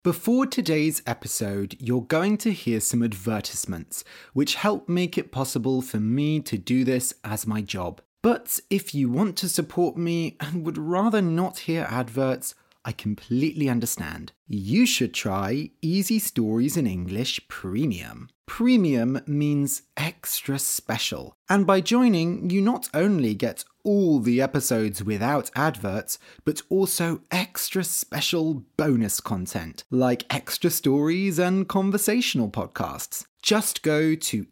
Before today's episode, you're going to hear some advertisements, which help make it possible for me to do this as my job. But if you want to support me and would rather not hear adverts, I completely understand. You should try Easy Stories in English Premium. Premium means extra special. And by joining, you not only get all the episodes without adverts, but also extra special bonus content, like extra stories and conversational podcasts. Just go to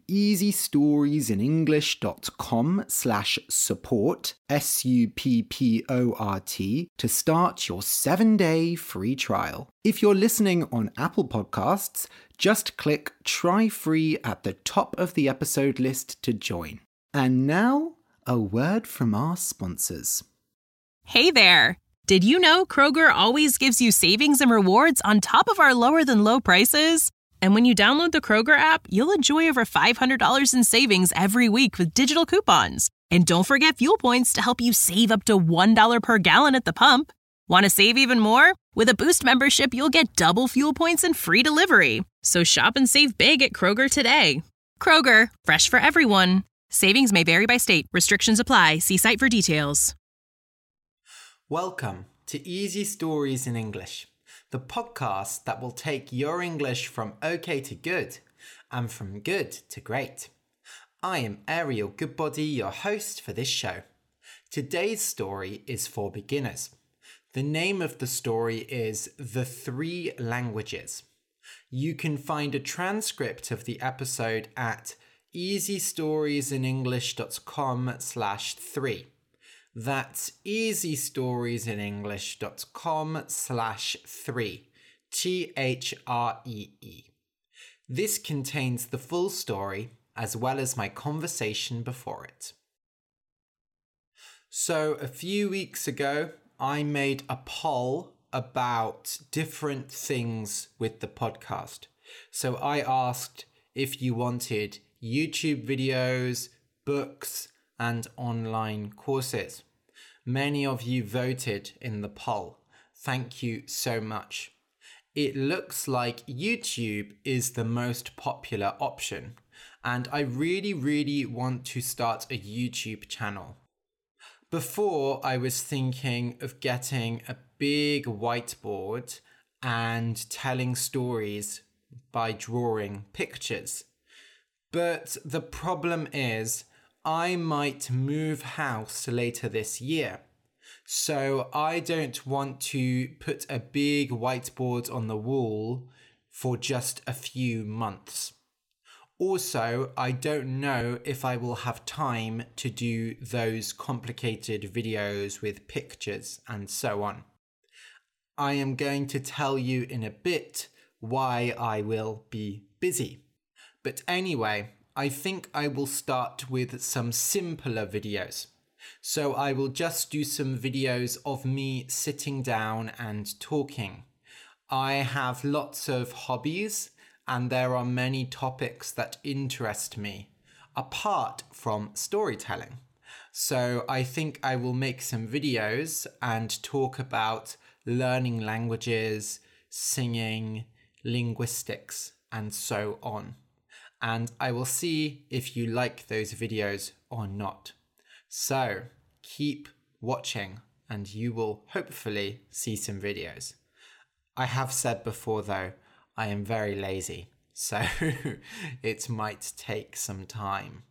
easystoriesinenglish.com/support, SUPPORT, to start your 7-day free trial. If you're listening on Apple Podcasts, just click Try Free at the top of the episode list to join. And now, a word from our sponsors. Hey there! Did you know Kroger always gives you savings and rewards on top of our lower-than-low prices? And when you download the Kroger app, you'll enjoy over $500 in savings every week with digital coupons. And don't forget fuel points to help you save up to $1 per gallon at the pump. Want to save even more? With a Boost membership, you'll get double fuel points and free delivery. So shop and save big at Kroger today. Kroger, fresh for everyone. Savings may vary by state. Restrictions apply. See site for details. Welcome to Easy Stories in English, the podcast that will take your English from okay to good and from good to great. I am Ariel Goodbody, your host for this show. Today's story is for beginners. The name of the story is The Three Languages. You can find a transcript of the episode at easystoriesinenglish.com/3. That's easystoriesinenglish.com/3. 3. This contains the full story as well as my conversation before it. So a few weeks ago, I made a poll about different things with the podcast. So I asked if you wanted YouTube videos, books, and online courses. Many of you voted in the poll. Thank you so much. It looks like YouTube is the most popular option, and I really want to start a YouTube channel. Before, I was thinking of getting a big whiteboard and telling stories by drawing pictures. But the problem is, I might move house later this year. So I don't want to put a big whiteboard on the wall for just a few months. Also, I don't know if I will have time to do those complicated videos with pictures and so on. I am going to tell you in a bit why I will be busy. But anyway, I think I will start with some simpler videos. So I will just do some videos of me sitting down and talking. I have lots of hobbies and there are many topics that interest me, apart from storytelling. So I think I will make some videos and talk about learning languages, singing, linguistics, and so on. And I will see if you like those videos or not. So keep watching and you will hopefully see some videos. I have said before though, I am very lazy, so it might take some time.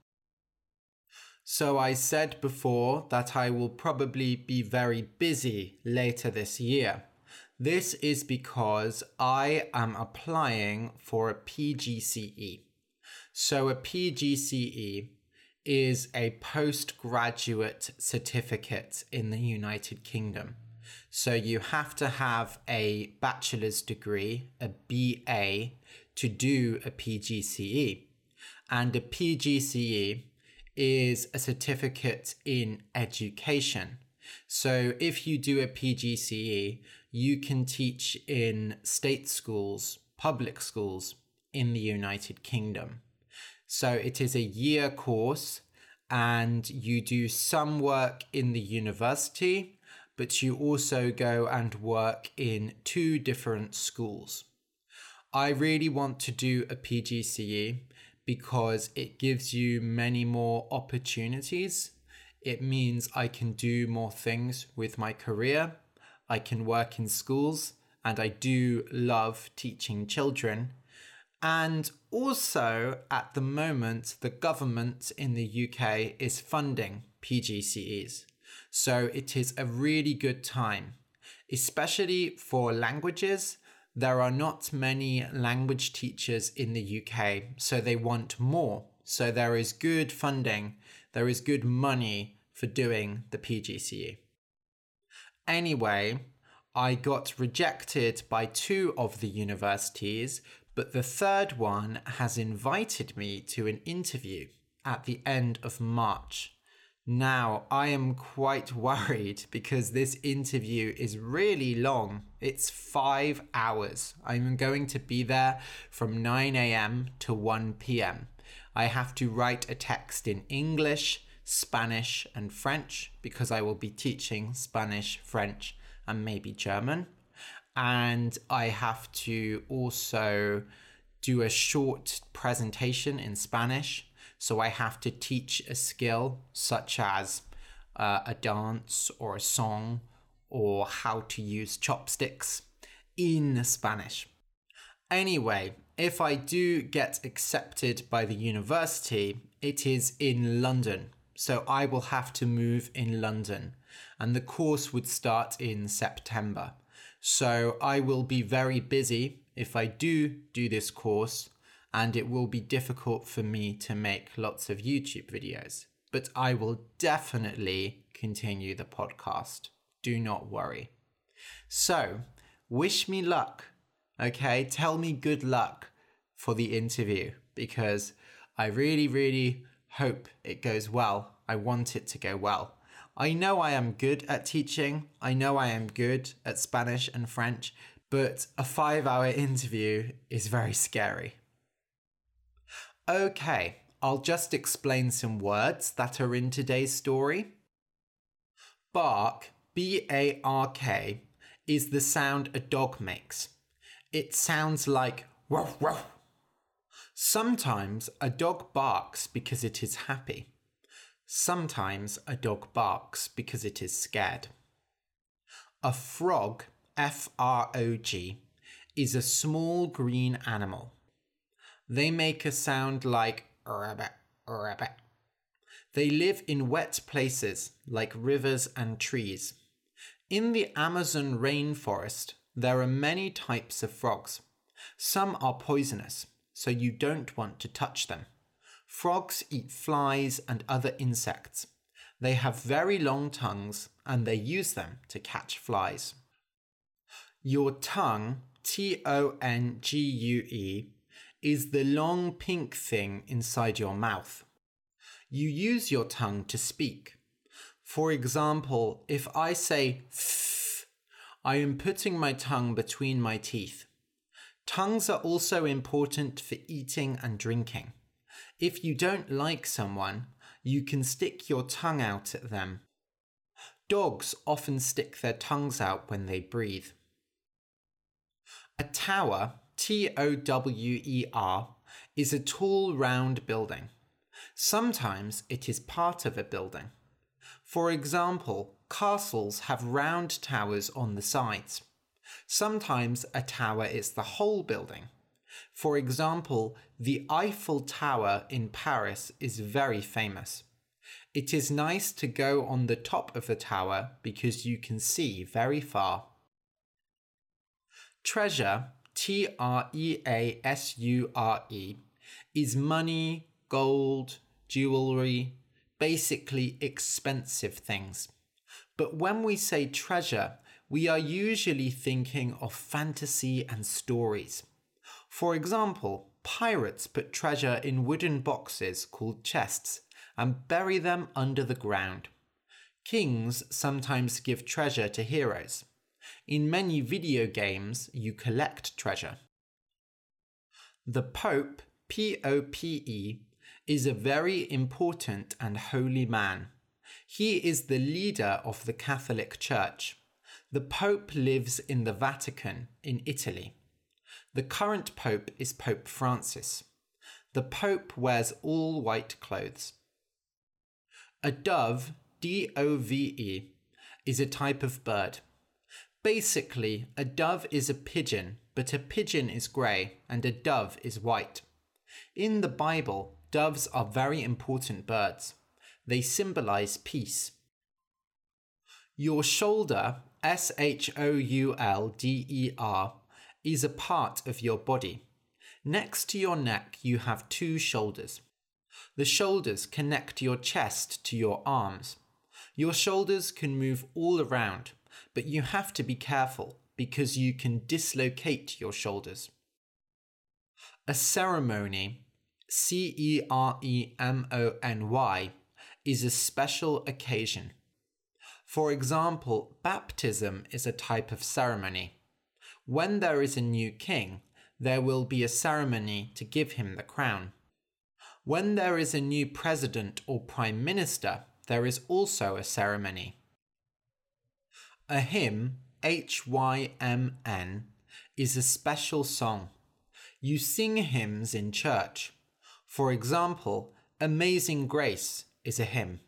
So I said before that I will probably be very busy later this year. This is because I am applying for a PGCE. So a PGCE is a postgraduate certificate in the United Kingdom. So you have to have a bachelor's degree, a BA, to do a PGCE. And a PGCE is a certificate in education. So if you do a PGCE, you can teach in state schools, public schools in the United Kingdom. So it is a year course and you do some work in the university, but you also go and work in 2 different schools. I really want to do a PGCE because it gives you many more opportunities. It means I can do more things with my career. I can work in schools, and I do love teaching children. And also, at the moment, the government in the UK is funding PGCEs. So it is a really good time, especially for languages. There are not many language teachers in the UK, so they want more. So there is good funding, there is good money for doing the PGCE. Anyway, I got rejected by 2 of the universities, but the 3rd one has invited me to an interview at the end of March. Now, I am quite worried because this interview is really long. It's 5 hours. I'm going to be there from 9 a.m. to 1 p.m. I have to write a text in English, Spanish, and French because I will be teaching Spanish, French, and maybe German. And I have to also do a short presentation in Spanish. So I have to teach a skill such as a dance or a song or how to use chopsticks in Spanish. Anyway, if I do get accepted by the university, it is in London. So I will have to move in London, and the course would start in September. So I will be very busy if I do this course, and it will be difficult for me to make lots of YouTube videos. But I will definitely continue the podcast. Do not worry. So, wish me luck, okay? Tell me good luck for the interview because I really, really hope it goes well. I want it to go well. I know I am good at teaching. I know I am good at Spanish and French, but a 5-hour interview is very scary. Okay, I'll just explain some words that are in today's story. Bark, B-A-R-K, is the sound a dog makes. It sounds like ruff, ruff. Sometimes a dog barks because it is happy. Sometimes a dog barks because it is scared. A frog, F-R-O-G, is a small green animal. They make a sound like rabbit, rabbit. They live in wet places like rivers and trees. In the Amazon rainforest, there are many types of frogs. Some are poisonous, so you don't want to touch them. Frogs eat flies and other insects. They have very long tongues and they use them to catch flies. Your tongue, T-O-N-G-U-E, is the long pink thing inside your mouth. You use your tongue to speak. For example, if I say th, I am putting my tongue between my teeth. Tongues are also important for eating and drinking. If you don't like someone, you can stick your tongue out at them. Dogs often stick their tongues out when they breathe. A tower, T-O-W-E-R, is a tall, round building. Sometimes it is part of a building. For example, castles have round towers on the sides. Sometimes a tower is the whole building. For example, the Eiffel Tower in Paris is very famous. It is nice to go on the top of the tower because you can see very far. Treasure, T-R-E-A-S-U-R-E, is money, gold, jewelry, basically expensive things. But when we say treasure, we are usually thinking of fantasy and stories. For example, pirates put treasure in wooden boxes called chests and bury them under the ground. Kings sometimes give treasure to heroes. In many video games, you collect treasure. The Pope, P-O-P-E, is a very important and holy man. He is the leader of the Catholic Church. The Pope lives in the Vatican in Italy. The current Pope is Pope Francis. The Pope wears all white clothes. A dove, D-O-V-E, is a type of bird. Basically, a dove is a pigeon, but a pigeon is grey and a dove is white. In the Bible, doves are very important birds. They symbolize peace. Your shoulder, S-H-O-U-L-D-E-R, is a part of your body. Next to your neck, you have two shoulders. The shoulders connect your chest to your arms. Your shoulders can move all around, but you have to be careful because you can dislocate your shoulders. A ceremony, C-E-R-E-M-O-N-Y, is a special occasion. For example, baptism is a type of ceremony. When there is a new king, there will be a ceremony to give him the crown. When there is a new president or prime minister, there is also a ceremony. A hymn, H-Y-M-N, is a special song. You sing hymns in church. For example, Amazing Grace is a hymn.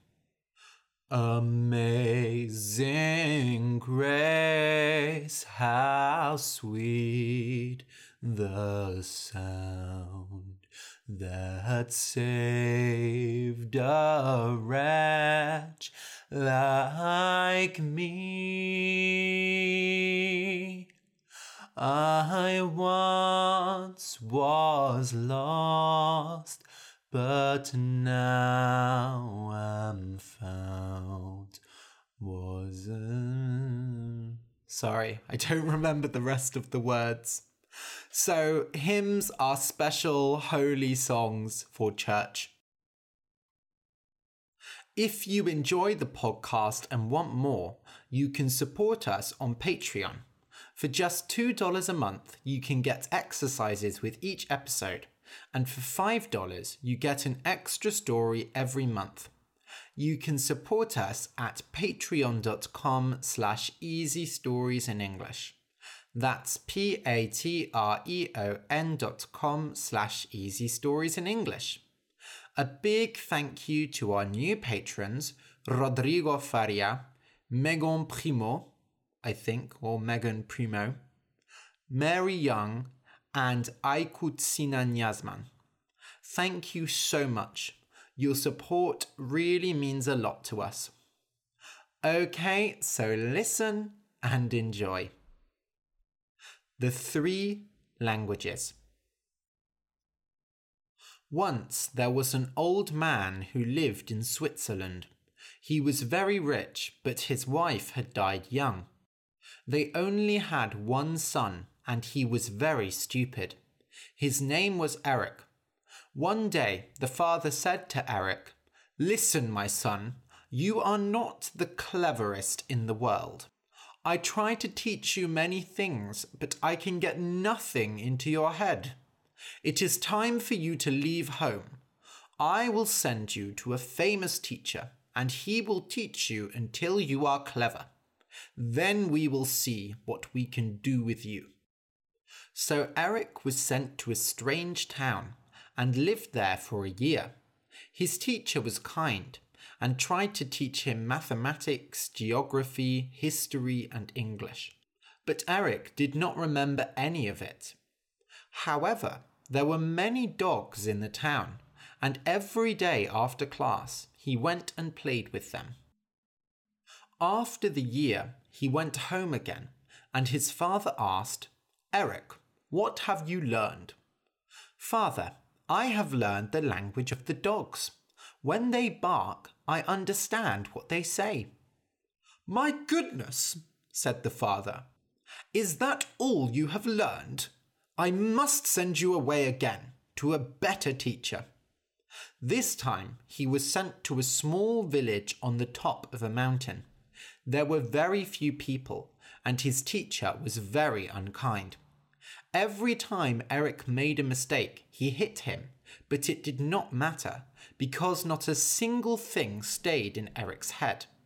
Amazing grace, how sweet the sound that saved a wretch like me. I once was lost, but now am found. Sorry, I don't remember the rest of the words. So, hymns are special holy songs for church. If you enjoy the podcast and want more, you can support us on Patreon. For just $2 a month, you can get exercises with each episode. And for $5, you get an extra story every month. You can support us at patreon.com/easystoriesinenglish. That's patreon.com/easystoriesinenglish. A big thank you to our new patrons, Rodrigo Faria, Megan Primo, or Megan Primo, Mary Young, and Aikutsina Nyazman. Thank you so much. Your support really means a lot to us. Okay, so listen and enjoy. The 3 languages. Once there was an old man who lived in Switzerland. He was very rich, but his wife had died young. They only had one son, and he was very stupid. His name was Eric. One day, the father said to Eric, "Listen, my son, you are not the cleverest in the world. I try to teach you many things, but I can get nothing into your head. It is time for you to leave home. I will send you to a famous teacher, and he will teach you until you are clever. Then we will see what we can do with you." So Eric was sent to a strange town and lived there for a year. His teacher was kind and tried to teach him mathematics, geography, history, and English. But Eric did not remember any of it. However, there were many dogs in the town, and every day after class, he went and played with them. After the year, he went home again, and his father asked, "Eric, what have you learned?" "Father, I have learned the language of the dogs. When they bark, I understand what they say." "My goodness," said the father. "Is that all you have learned? I must send you away again to a better teacher." This time, he was sent to a small village on the top of a mountain. There were very few people, and his teacher was very unkind. Every time Eric made a mistake, he hit him, but it did not matter, because not a single thing stayed in Eric's head.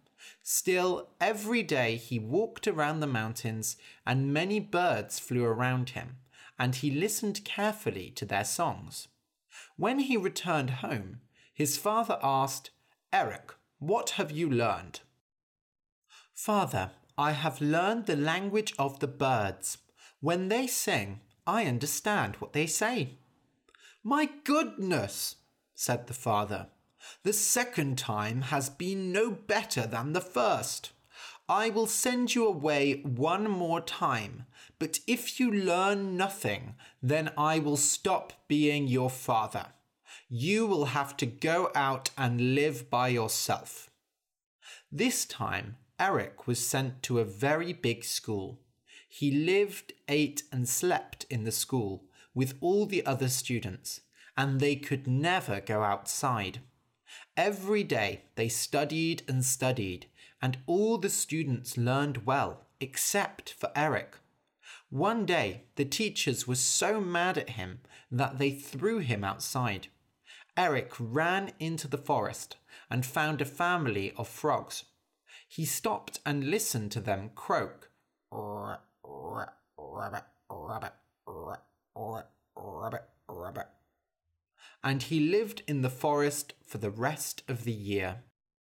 Still, every day he walked around the mountains and many birds flew around him, and he listened carefully to their songs. When he returned home, his father asked, "Eric, what have you learned?" "Father, I have learned the language of the birds. When they sing, I understand what they say." "My goodness," said the father. "The second time has been no better than the first. I will send you away one more time, but if you learn nothing, then I will stop being your father. You will have to go out and live by yourself." This time, Eric was sent to a very big school. He lived, ate, and slept in the school with all the other students, and they could never go outside. Every day they studied, and all the students learned well, except for Eric. One day, the teachers were so mad at him that they threw him outside. Eric ran into the forest and found a family of frogs. He stopped and listened to them croak. And he lived in the forest for the rest of the year.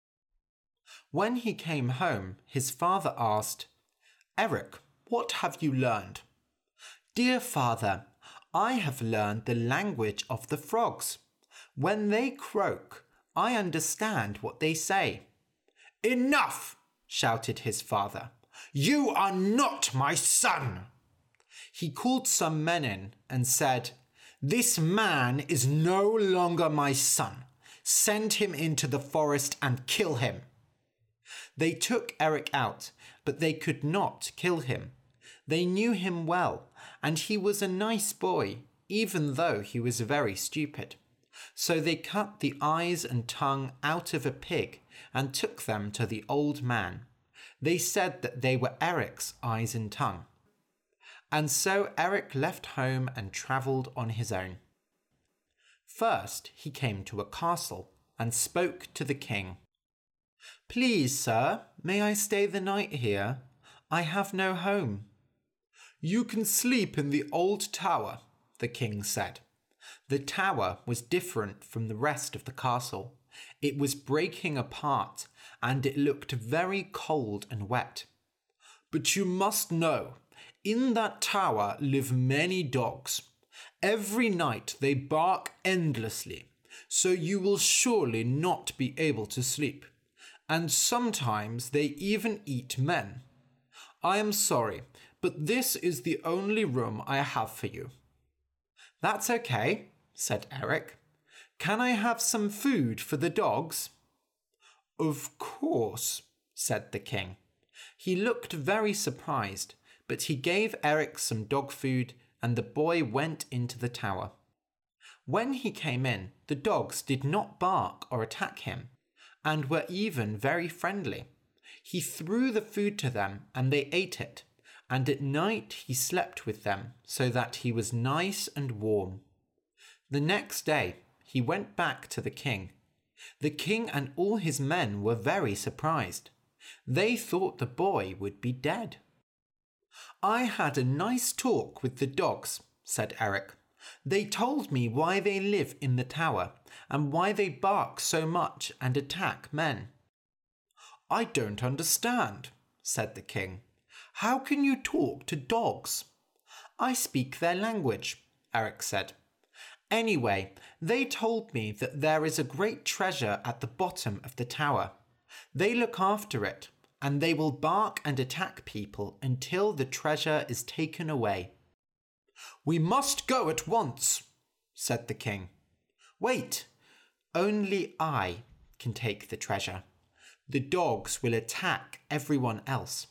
When he came home, his father asked, "Eric, what have you learned?" "Dear father, I have learned the language of the frogs. When they croak, I understand what they say." "Enough!" shouted his father. "You are not my son!" He called some men in and said, "This man is no longer my son. Send him into the forest and kill him." They took Eric out, but they could not kill him. They knew him well, and he was a nice boy, even though he was very stupid. So they cut the eyes and tongue out of a pig and took them to the old man. They said that they were Eric's eyes and tongue. And so Eric left home and travelled on his own. First, he came to a castle and spoke to the king. "Please, sir, may I stay the night here? I have no home." "You can sleep in the old tower," the king said. The tower was different from the rest of the castle. It was breaking apart, and it looked very cold and wet. "But you must know, in that tower live many dogs. Every night they bark endlessly, so you will surely not be able to sleep. And sometimes they even eat men. I am sorry, but this is the only room I have for you." "That's okay," said Eric. "Can I have some food for the dogs?" "Of course," said the king. He looked very surprised, but he gave Eric some dog food, and the boy went into the tower. When he came in, the dogs did not bark or attack him, and were even very friendly. He threw the food to them, and they ate it, and at night he slept with them so that he was nice and warm. The next day, he went back to the king. The king and all his men were very surprised. They thought the boy would be dead. "I had a nice talk with the dogs," said Eric. "They told me why they live in the tower and why they bark so much and attack men." "I don't understand," said the king. "How can you talk to dogs?" "I speak their language," Eric said. "Anyway, they told me that there is a great treasure at the bottom of the tower. They look after it, and they will bark and attack people until the treasure is taken away." "We must go at once," said the king. "Wait, only I can take the treasure. The dogs will attack everyone else."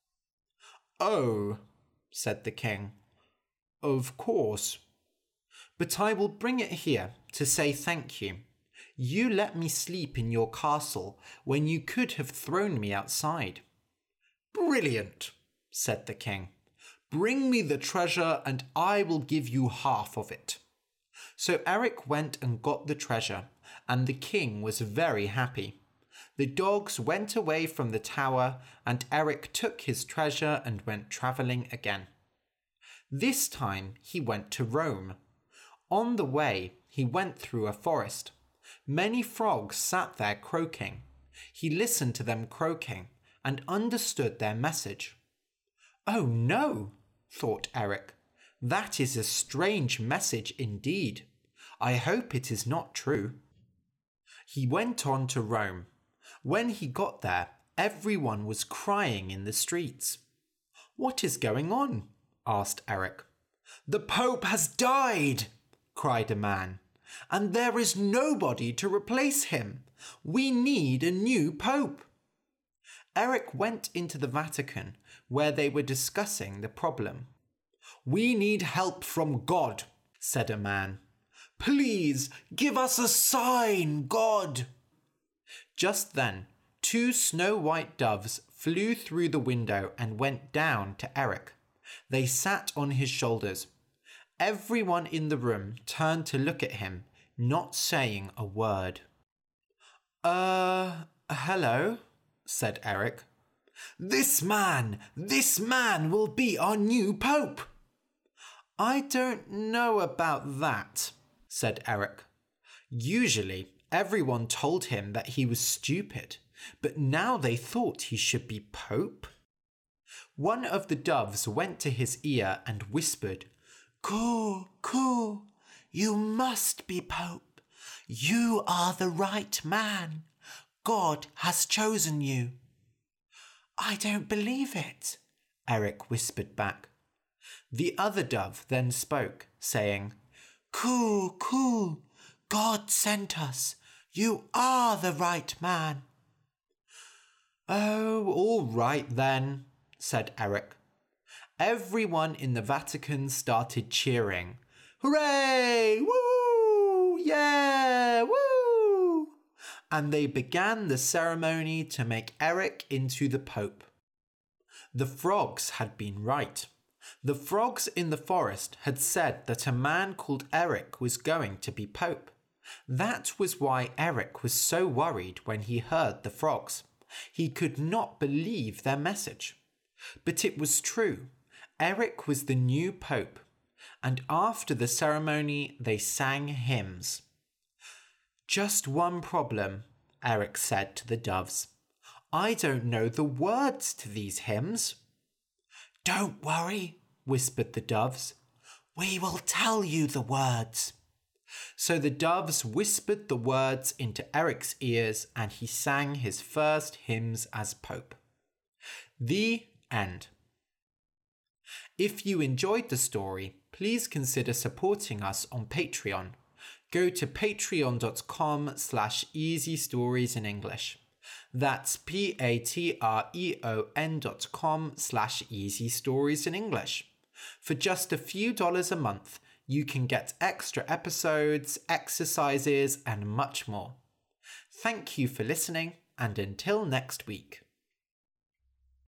"Oh," said the king. "Of course. But I will bring it here to say thank you. You let me sleep in your castle when you could have thrown me outside." "Brilliant," said the king. "Bring me the treasure and I will give you half of it." So Eric went and got the treasure, and the king was very happy. The dogs went away from the tower, and Eric took his treasure and went travelling again. This time he went to Rome. On the way, he went through a forest. Many frogs sat there croaking. He listened to them croaking and understood their message. "Oh no," thought Eric. "That is a strange message indeed. I hope it is not true." He went on to Rome. When he got there, everyone was crying in the streets. "What is going on?" asked Eric. "The Pope has died," cried a man, "and there is nobody to replace him. We need a new Pope." Eric went into the Vatican, where they were discussing the problem. "We need help from God," said a man. "Please give us a sign, God." Just then, 2 snow-white doves flew through the window and went down to Eric. They sat on his shoulders. Everyone in the room turned to look at him, not saying a word. Hello," said Eric. This man will be our new Pope." "I don't know about that," said Eric. Usually, everyone told him that he was stupid, but now they thought he should be Pope. One of the doves went to his ear and whispered, "Coo, coo, you must be Pope. You are the right man. God has chosen you." "I don't believe it," Eric whispered back. The other dove then spoke, saying, "Coo, coo, God sent us. You are the right man." "Oh, all right then," said Eric. Everyone in the Vatican started cheering. "Hooray! Woo! Yeah! Woo!" And they began the ceremony to make Eric into the Pope. The frogs had been right. The frogs in the forest had said that a man called Eric was going to be Pope. That was why Eric was so worried when he heard the frogs. He could not believe their message. But it was true. Eric was the new Pope, and after the ceremony they sang hymns. "Just one problem," Eric said to the doves. "I don't know the words to these hymns." "Don't worry," whispered the doves. "We will tell you the words." So the doves whispered the words into Eric's ears, and he sang his first hymns as Pope. The end. If you enjoyed the story, please consider supporting us on Patreon. Go to patreon.com/easystoriesinenglish. That's patreon.com/easystoriesinenglish. For just a few dollars a month, you can get extra episodes, exercises, and much more. Thank you for listening, and until next week.